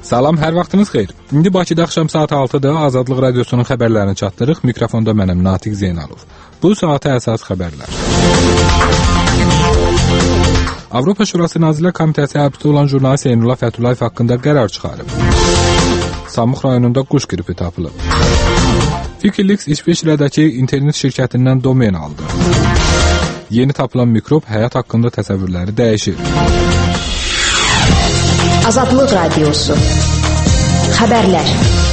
Salam, hər vaxtınız xeyir. İndi Bakıda axşam saat 6-da Azadlıq Radiosunun xəbərlərini çatdırıq. Mikrofonda mənəm Natiq Zeynalov. Bu saata əsas xəbərlər. Avropa Şurası Nazirlər Komitəsi həbsdə olan jurnalist Eynullah Fəthullayev haqqında qərar çıxarıb. Samux rayonunda quş qripi tapılıb. Wikileaks İsveçrədəki internet şirkətindən domen aldı. Yeni tapılan mikrob həyat haqqında təsəvvürləri dəyişir. Azadlıq Radiosu. Xəbərlər.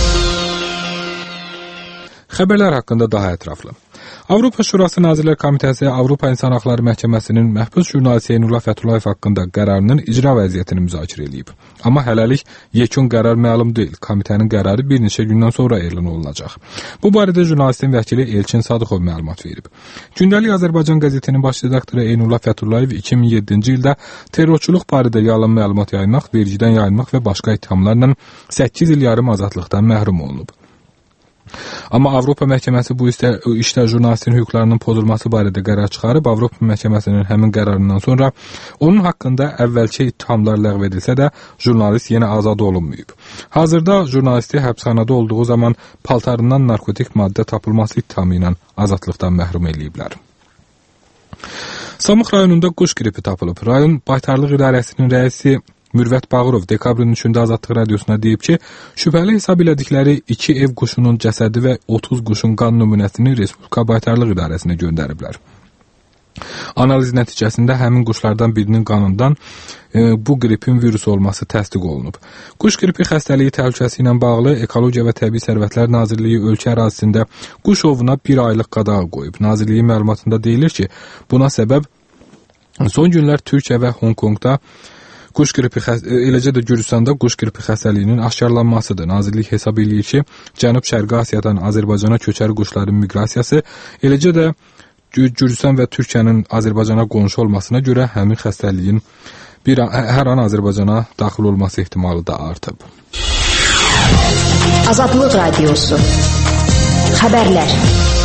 Xəbərlər haqqında daha ətraflı. Avropa Şurası Nazirlər Komitəsi Avropa İnsan Haqları Məhkəməsinin məhbus jurnalist Eynullah Fəthullayev haqqında qərarının icra vəziyyətini müzakirə edib. Amma hələlik yekun qərar məlum deyil. Komitənin qərarı bir neçə gündən sonra elan olunacaq. Bu barədə jurnalistin vəkili Elçin Sadıqov məlumat verib. Gündəlik Azərbaycan qəzetinin baş redaktoru Eynullah Fəthullayev 2007-ci ildə terrorçuluq barədə yalan məlumat yaymaq, vergidən yayınmaq və başqa ittihamlarla 8 il yarım azadlıqdan məhrum olunub. Amma Avropa Məhkəməsi bu işdə jurnalistin hüquqlarının pozulması barədə qərar çıxarıb. Avropa Məhkəməsinin həmin qərarından sonra onun haqqında əvvəlki ittihamlar ləğv edilsə də jurnalist yenə azad olunmayıb. Hazırda jurnalisti həbsxanada olduğu zaman paltarından narkotik maddə tapılması ittihamı ilə azadlıqdan məhrum ediliblər. Samux rayonunda quş qripi tapılıb. Rayon Baytarlıq İdarəsinin rəisi Mürvət Bağırov dekabrın 3-də Azadlıq Radiosuna deyib ki, şübhəli hesab elədikləri 2 ev quşunun cəsədi və 30 quşun qan nümunəsini Respublika Baytarlıq İdarəsinə göndəriblər. Analiz nəticəsində həmin quşlardan birinin qanından bu qripin virus olması təsdiq olunub. Quş qripi xəstəliyi təhlükəsi ilə bağlı Ekologiya və Təbii Sərvətlər Nazirliyi ölkə ərazisində quş ovuna 1 aylıq qadağa qoyub. Nazirliyin məlumatında deyilir ki, buna səbəb son günlər Türkiyə və Hong Kongda quş qripi, eləcə də Gürcüstanda quş qripi xəstəliyinin aşkarlanmasıdır. Nazirlik hesab edir ki, Cənub-Şərqi Asiyadan Azərbaycana köçər quşların miqrasiyası, eləcə də Gürcüstan və Türkiyənin Azərbaycana qonşu olmasına görə həmin xəstəliyin hər an Azərbaycana daxil olması ehtimalı da artıb. Azadlıq Radiosu. Xəbərlər.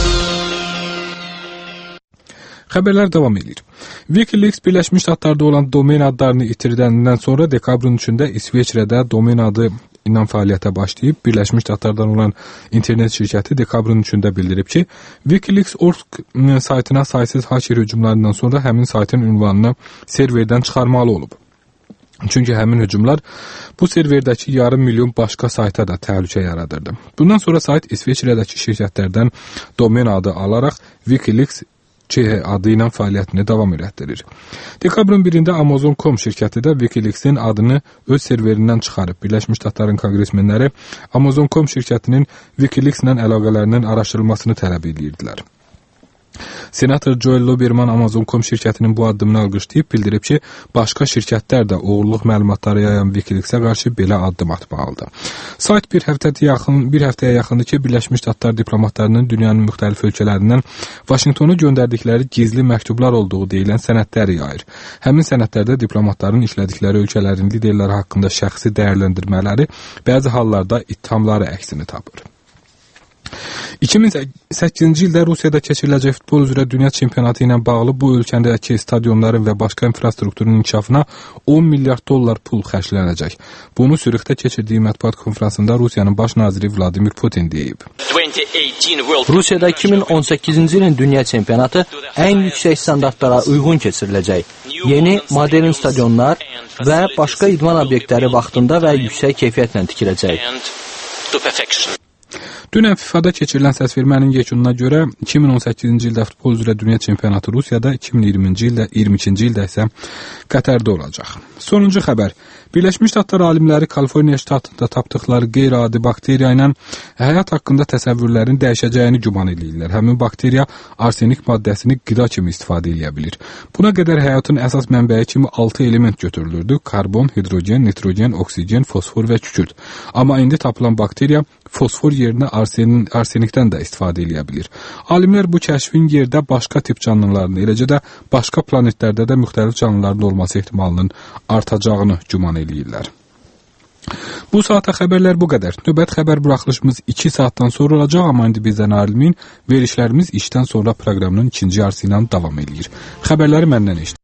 Xəbərlər davam edir. Wikileaks Birləşmiş Ştatlarda olan domen adlarını itirdəndən sonra dekabrın 3-də İsveçrədə domen adı ilə fəaliyyətə başlayıb. Birləşmiş Ştatlardan olan internet şirkəti dekabrın 3-də bildirib ki, Wikileaks.org saytına saysız hacker hücumlarından sonra həmin saytın ünvanını serverdən çıxarmalı olub. Çünki həmin hücumlar bu serverdəki yarım milyon başqa sayta da təhlükə yaradırdı. Bundan sonra sayt İsveçrədəki şirkətlərdən domen adı alaraq Wikileaks adı ilə fəaliyyətini davam etdirir. Dekabrın 1-də Amazon.com şirkəti də Wikileaks'in adını öz serverindən çıxarıb. Birləşmiş Ştatların konqresmenləri Amazon.com şirkətinin Wikileaks'lə əlaqələrinin araşdırılmasını tələb edirdilər. Senator Joel Lieberman Amazon.com şirkətinin bu addımını alqışlayıb bildirib ki, başqa şirkətlər də oğurluq məlumatları yayan Wikileaks'ə qarşı belə addım atmalıdır. Sayt bir həftəyə yaxındır ki, Birləşmiş Ştatlar diplomatlarının dünyanın müxtəlif ölkələrindən Vaşinqtona göndərdikləri gizli məktublar olduğu deyilən sənədləri yayır. Həmin sənədlərdə diplomatların işlədikləri ölkələrin liderləri haqqında şəxsi dəyərləndirmələri bəzi hallarda ittihamları əksini tapır. 2008-ci ildə Rusiyada keçiriləcək futbol üzrə dünya çempionatı ilə bağlı bu ölkədəki stadionların və başqa infrastrukturun inkişafına 10 milyard dollar pul xərclənəcək. Bunu Sürixdə keçirdiyi mətbuat konfransında Rusiyanın baş naziri Vladimir Putin deyib. Rusiyada 2018-ci ilin dünya çempionatı ən yüksək standartlara uyğun keçiriləcək. Yeni, modern stadionlar və başqa idman obyektləri vaxtında və yüksək keyfiyyətlə tikiləcək. Dünən FIFA-da keçirilən səsvermənin yekununa görə 2018-ci ildə futbol üzrə dünya çempionatı Rusiyada, 2020-ci ildə, 22-ci ildə isə Qətərdə olacaq. Sonuncu xəbər. Birləşmiş Ştatlar alimləri Kaliforniya ştatında tapdıqları qeyri-adi bakteriya ilə həyat haqqında təsəvvürlərin dəyişəcəyini güman edirlər. Həmin bakteriya arsenik maddəsini qida kimi istifadə edə bilir. Buna qədər həyatın əsas mənbəyi kimi 6 element götürülürdü. Karbon, hidrogen, nitrogen, oksigen, fosfor və kükürt. Amma indi tapılan bakteriya fosfor yerinə arsenikdən də istifadə edə bilir. Alimlər bu kəşfin yerdə başqa tip canlıların, eləcə də başqa planetlərdə də müxtəlif canlıların olması ehtimalının artacağını güman edirlər. Bu saata xəbərlər bu qədər. Növbət xəbər buraxılışımız 2 saatdan sonra olacaq, amma indi bizdən ayrılmayın. Verişlərimiz işdən sonra proqramının ikinci yarısı ilə davam edir. Xəbərləri məndən eşidin.